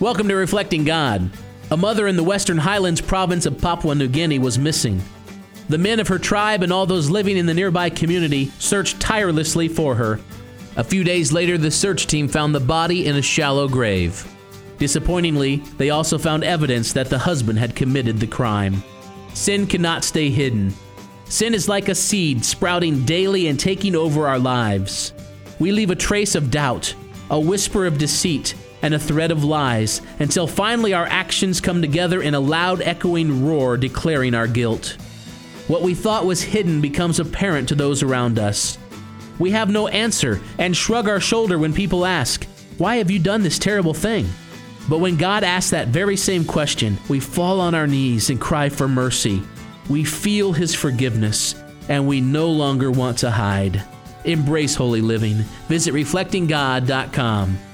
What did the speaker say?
Welcome to Reflecting God. A mother in the Western Highlands province of Papua New Guinea was missing. The men of her tribe and all those living in the nearby community searched tirelessly for her. A few days later, the search team found the body in a shallow grave. Disappointingly, they also found evidence that the husband had committed the crime. Sin cannot stay hidden. Sin is like a seed sprouting daily and taking over our lives. We leave a trace of doubt, a whisper of deceit, and a thread of lies, until finally our actions come together in a loud echoing roar declaring our guilt. What we thought was hidden becomes apparent to those around us. We have no answer and shrug our shoulder when people ask, "Why have you done this terrible thing?" But when God asks that very same question, we fall on our knees and cry for mercy. We feel His forgiveness, and we no longer want to hide. Embrace holy living. Visit reflectinggod.com.